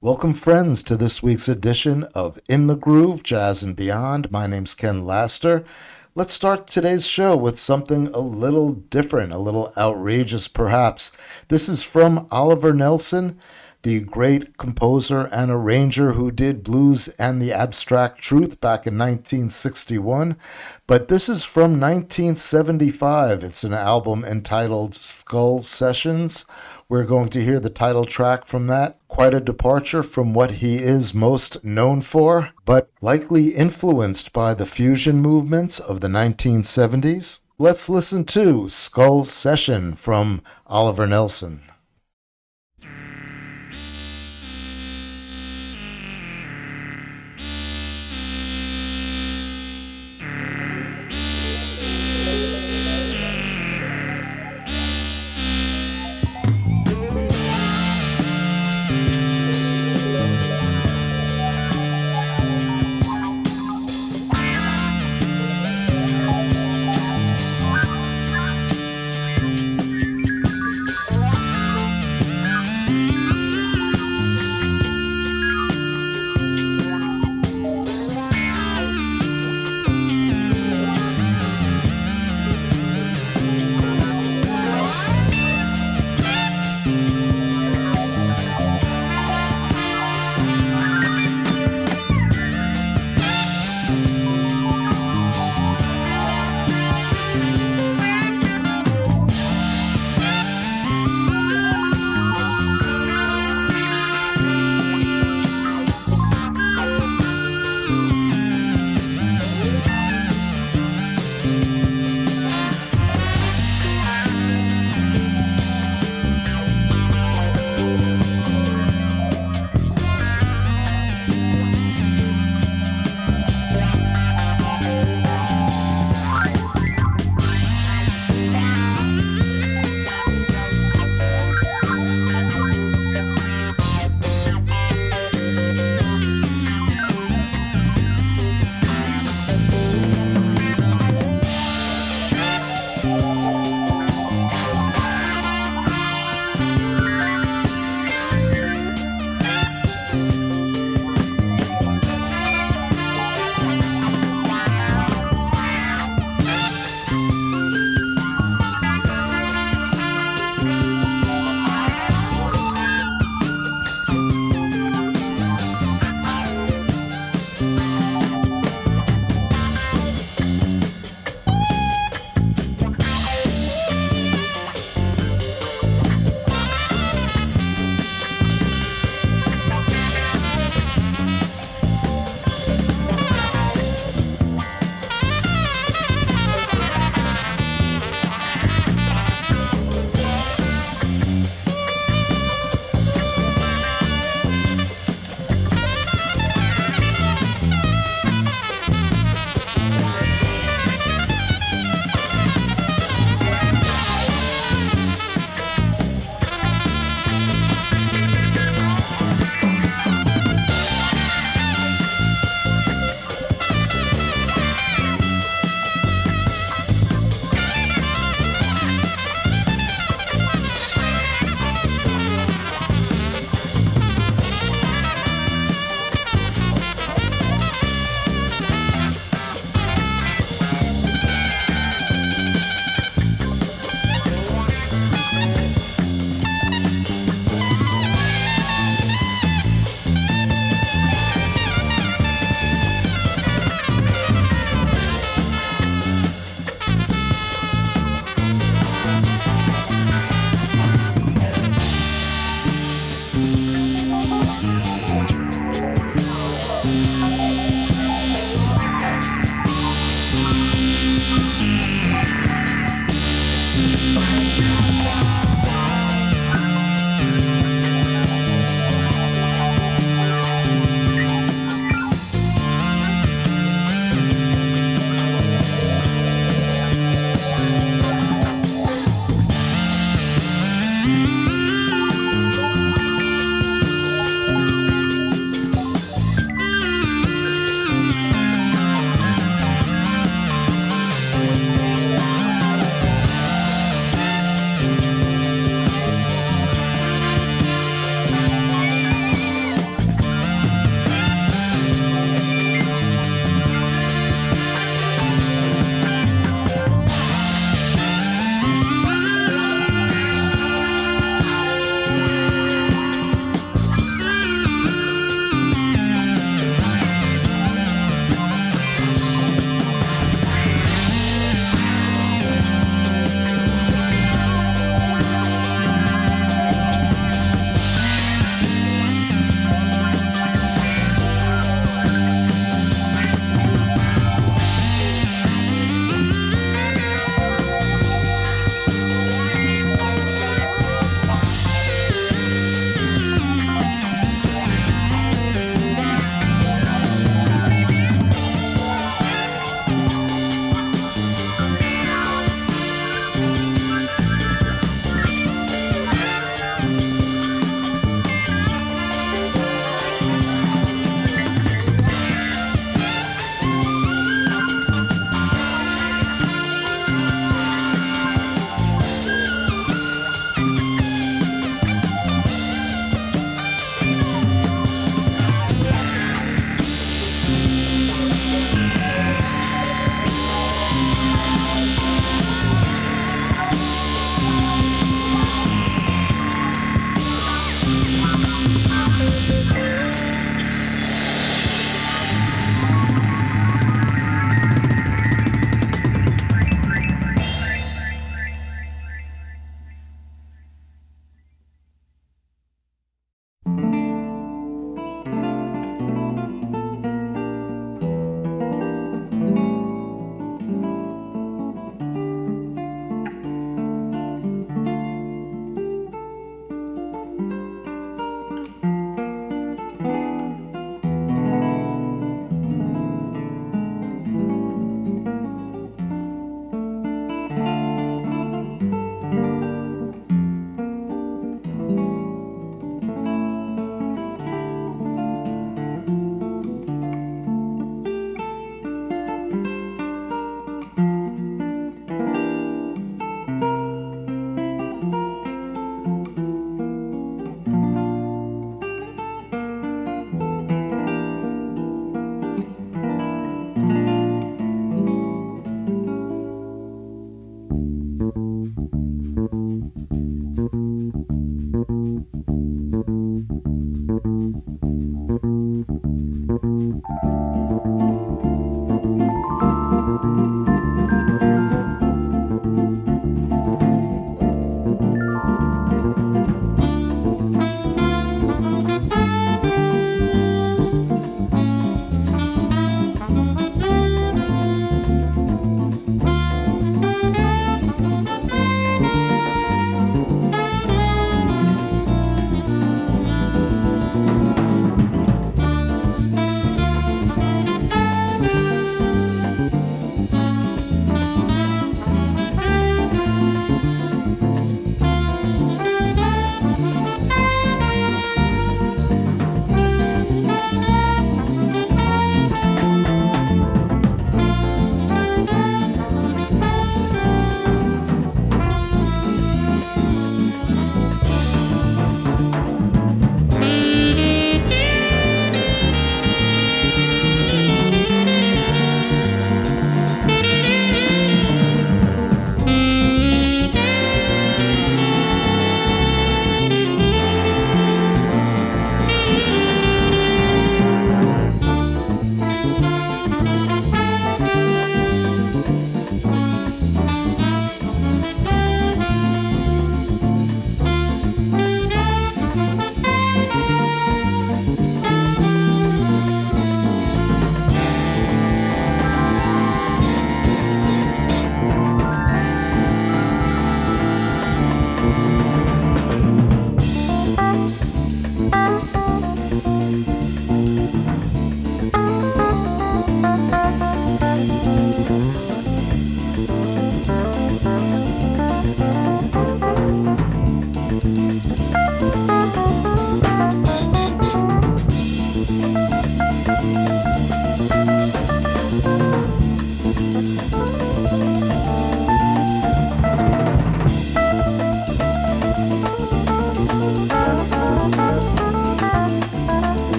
Welcome, friends, to this week's edition of In the Groove, Jazz and Beyond. My name's Ken Laster. Let's start today's show with something a little different, a little outrageous, perhaps. This is from Oliver Nelson, the great composer and arranger who did Blues and the Abstract Truth back in 1961. But this is from 1975. It's an album entitled Skull Sessions. We're going to hear the title track from that. Quite a departure from what he is most known for, but likely influenced by the fusion movements of the 1970s. Let's listen to Skull Session from Oliver Nelson.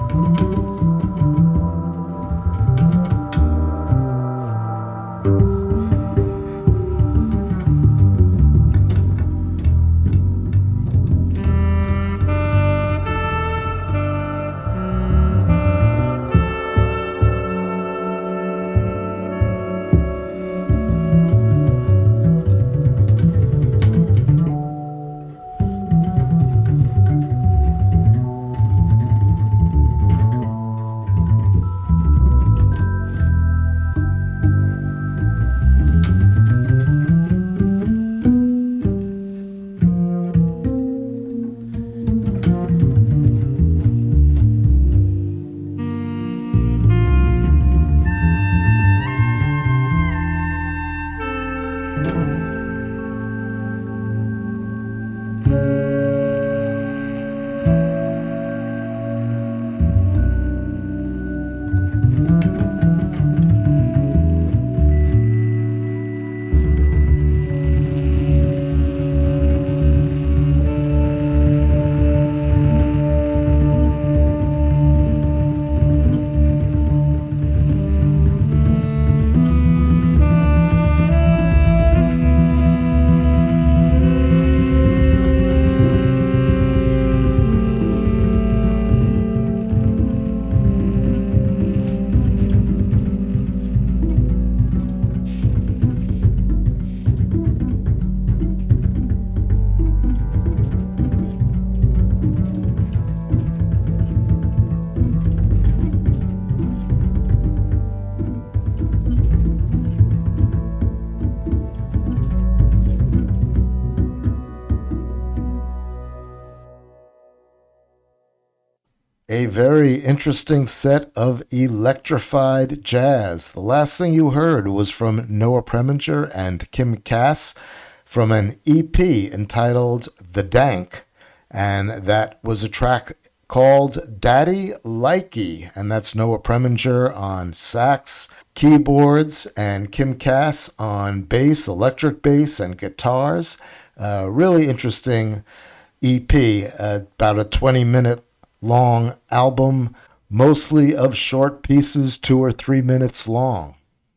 A very interesting set of electrified jazz. The last thing you heard was from Noah Preminger and Kim Cass from an EP entitled The Dank, and that was a track called Daddy Likey, and that's Noah Preminger on sax, keyboards, and Kim Cass on bass, electric bass, and guitars. Really interesting EP, about a 20-minute long album, mostly of short pieces, 2 or 3 minutes long.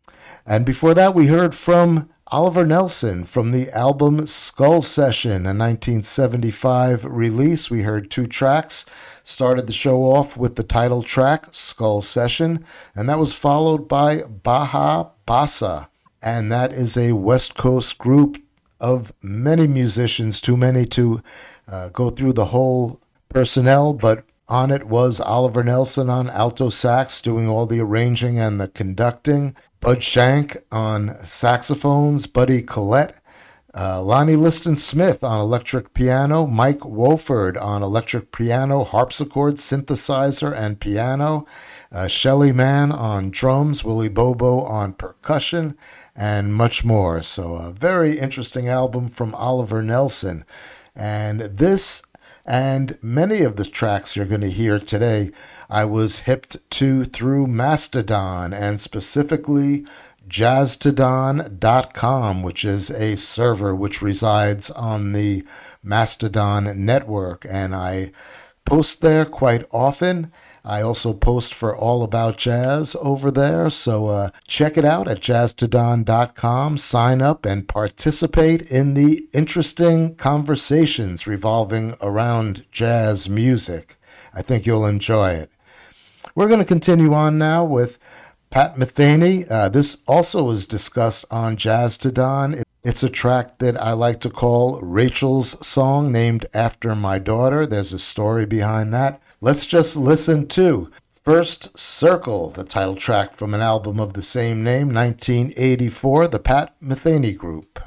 And before that, we heard from Oliver Nelson from the album Skull Session, a 1975 release. We heard 2 tracks. Started the show off with the title track, Skull Session, and that was followed by Baja Bassa. And that is a West Coast group of many musicians, too many to go through the whole personnel, but on it was Oliver Nelson on alto sax doing all the arranging and the conducting, Bud Shank on saxophones, Buddy Collette, Lonnie Liston Smith on electric piano, Mike Wofford on electric piano, harpsichord, synthesizer, and piano, Shelly Mann on drums, Willie Bobo on percussion, and much more. So a very interesting album from Oliver Nelson. And this and many of the tracks you're going to hear today, I was hipped to through Mastodon, and specifically jazztodon.com, which is a server which resides on the Mastodon network, and I post there quite often. I also post for All About Jazz over there, so check it out at jazztodon.com. Sign up and participate in the interesting conversations revolving around jazz music. I think you'll enjoy it. We're going to continue on now with Pat Metheny. This also was discussed on Jazz to Don. It's a track that I like to call Rachel's Song, named after my daughter. There's a story behind that. Let's just listen to First Circle, the title track from an album of the same name, 1984, the Pat Metheny Group.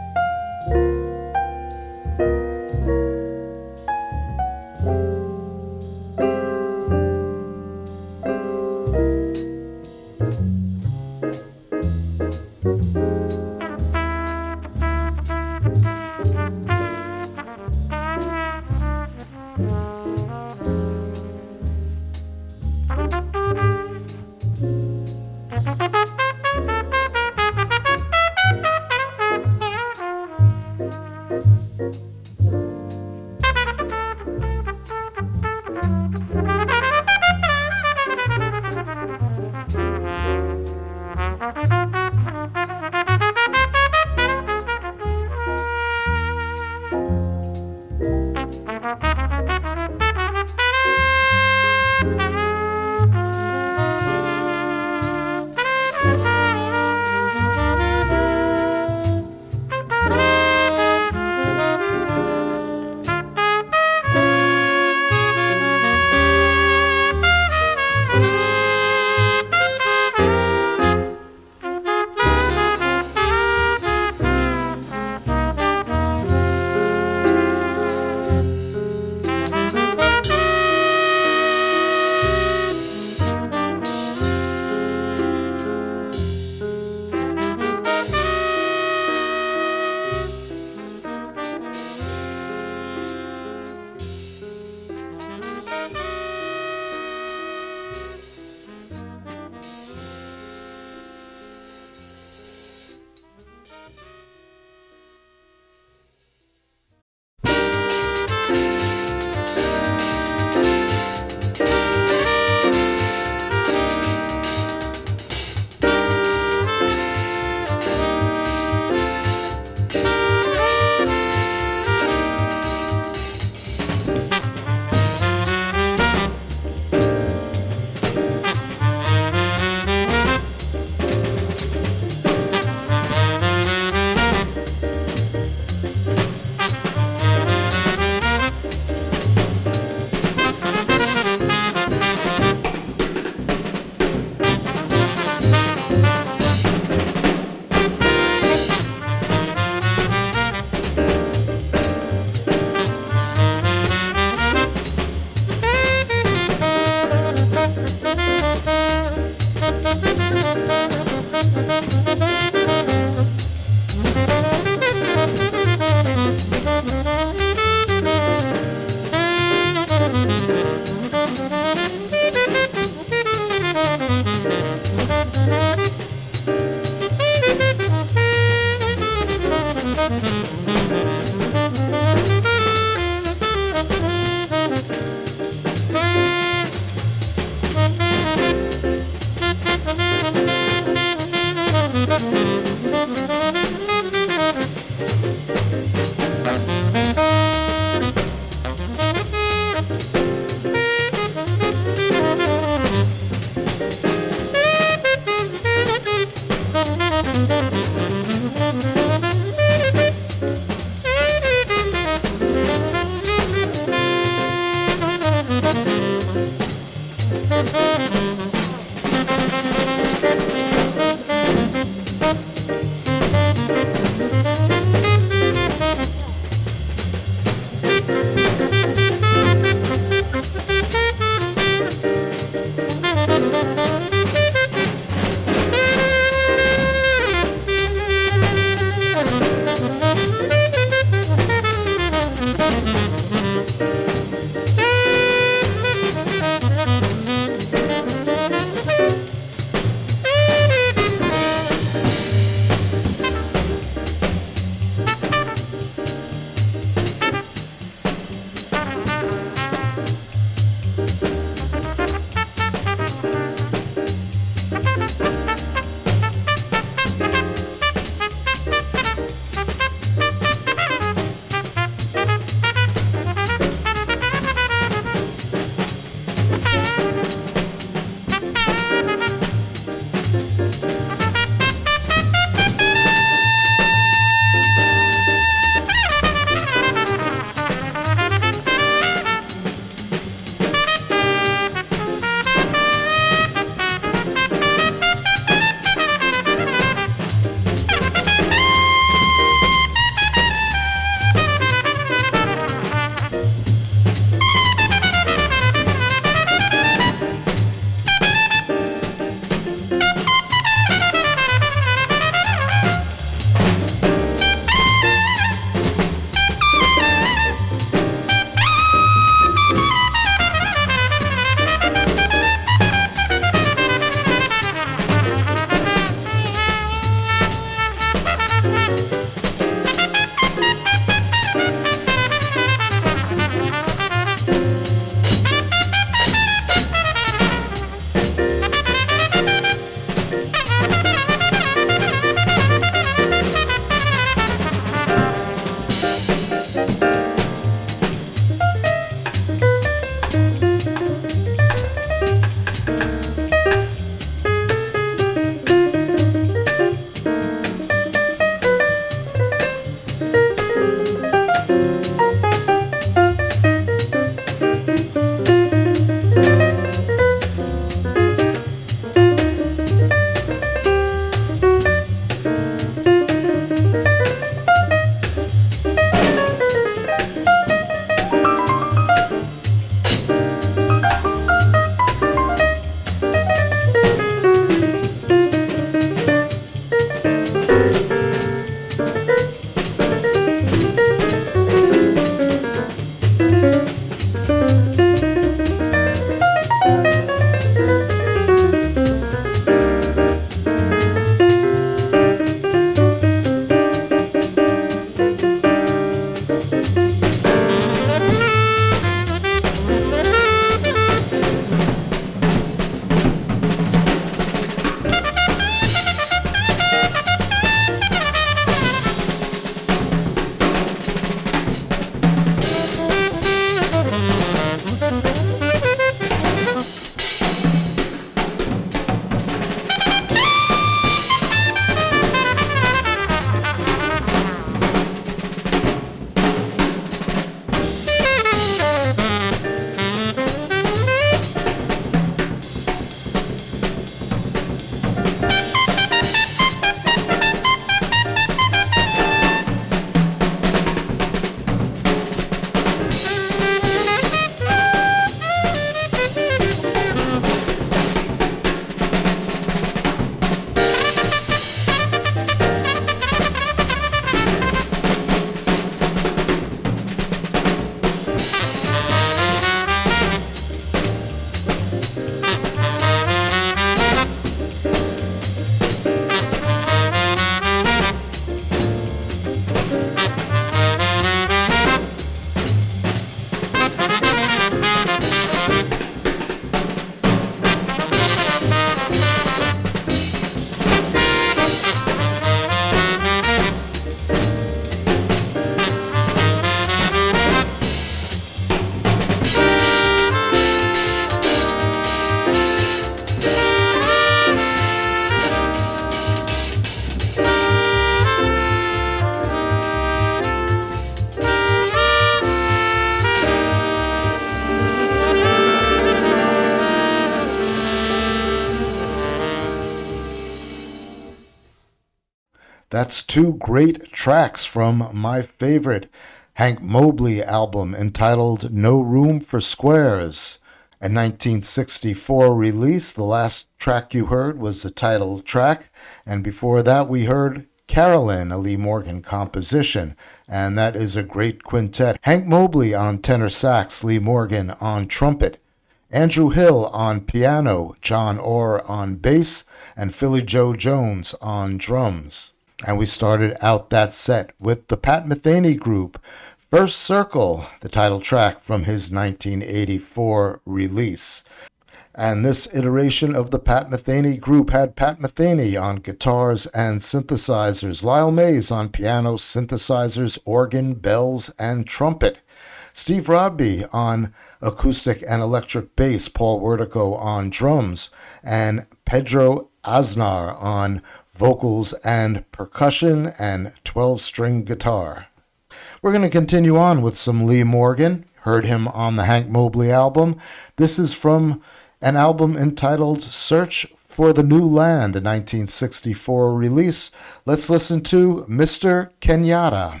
That's two great tracks from my favorite Hank Mobley album entitled No Room for Squares. A 1964 release. The last track you heard was the title track, and before that we heard Carolyn, a Lee Morgan composition, and that is a great quintet. Hank Mobley on tenor sax, Lee Morgan on trumpet, Andrew Hill on piano, John Orr on bass, and Philly Joe Jones on drums. And we started out that set with the Pat Metheny Group, First Circle, the title track from his 1984 release. And this iteration of the Pat Metheny Group had Pat Metheny on guitars and synthesizers, Lyle Mays on piano, synthesizers, organ, bells, and trumpet, Steve Rodby on acoustic and electric bass, Paul Wertico on drums, and Pedro Aznar on vocals and percussion and 12-string guitar. We're going to continue on with some Lee Morgan. Heard him on the Hank Mobley album. This is from an album entitled Search for the New Land, a 1964 release. Let's listen to Mr. Kenyatta.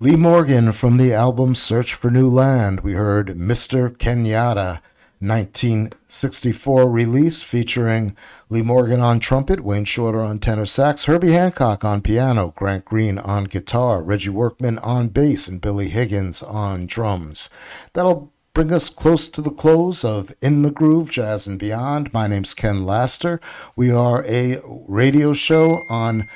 Lee Morgan from the album Search for New Land. We heard Mr. Kenyatta, 1964 release featuring Lee Morgan on trumpet, Wayne Shorter on tenor sax, Herbie Hancock on piano, Grant Green on guitar, Reggie Workman on bass, and Billy Higgins on drums. That'll bring us close to the close of In the Groove, Jazz and Beyond. My name's Ken Laster. We are a radio show on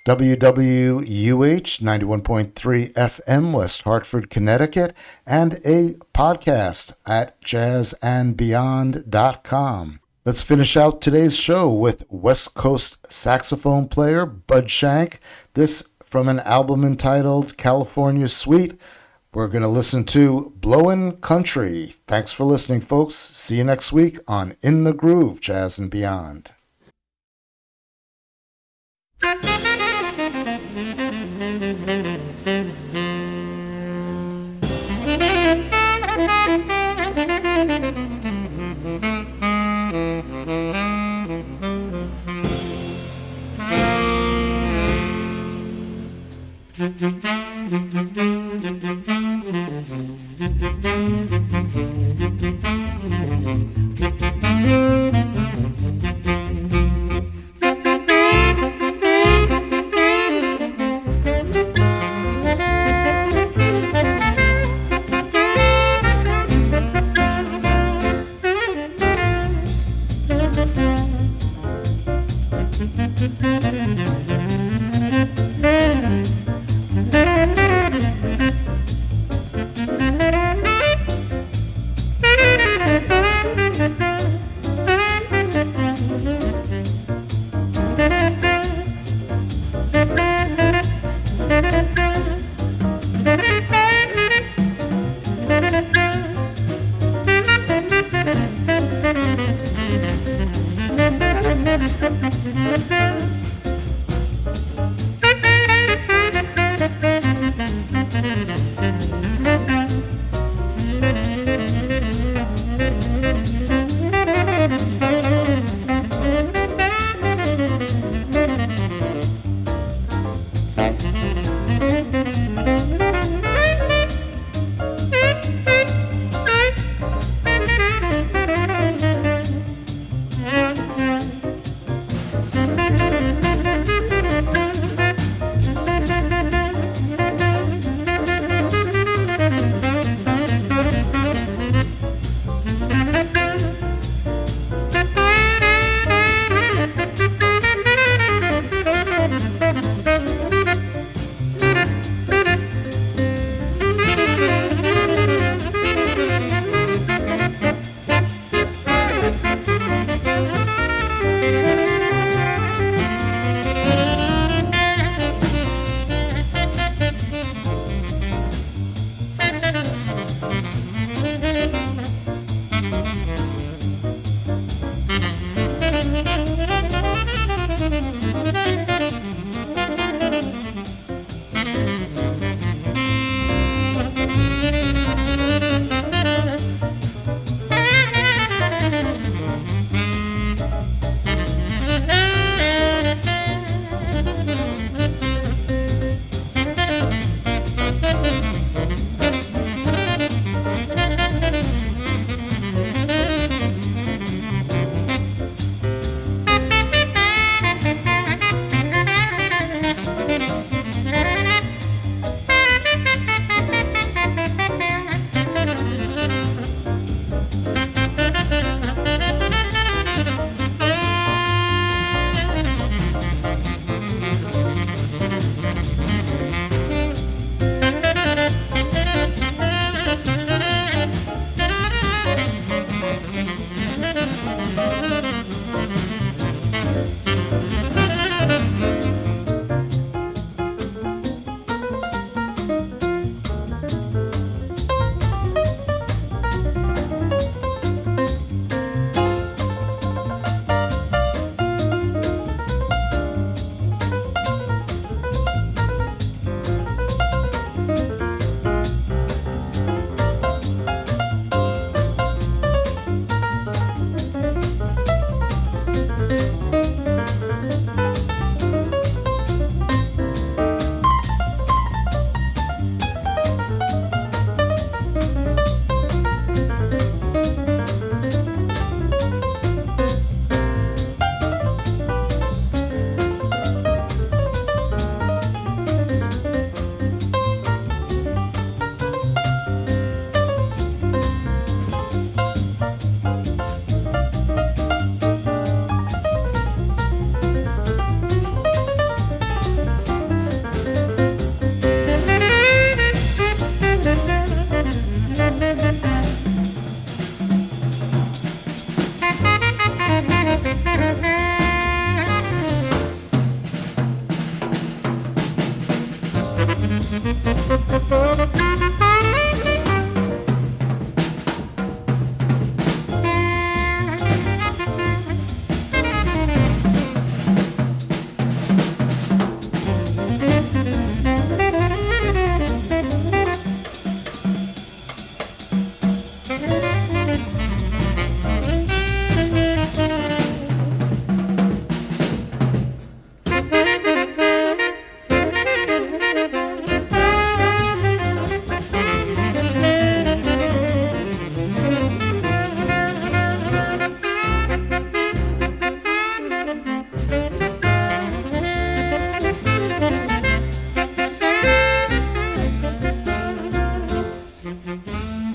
WWUH 91.3 FM, West Hartford, Connecticut, and a podcast at jazzandbeyond.com. Let's finish out today's show with West Coast saxophone player Bud Shank. This from an album entitled California Suite. We're going to listen to Blowin' Country. Thanks for listening, folks. See you next week on In the Groove, Jazz and Beyond.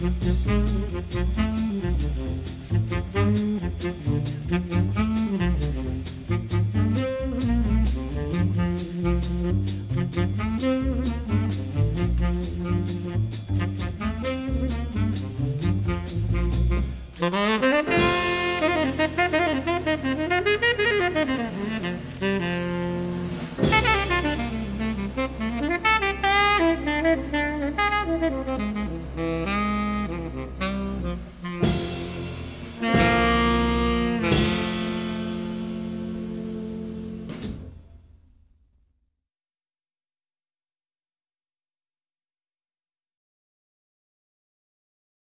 Mm-hmm.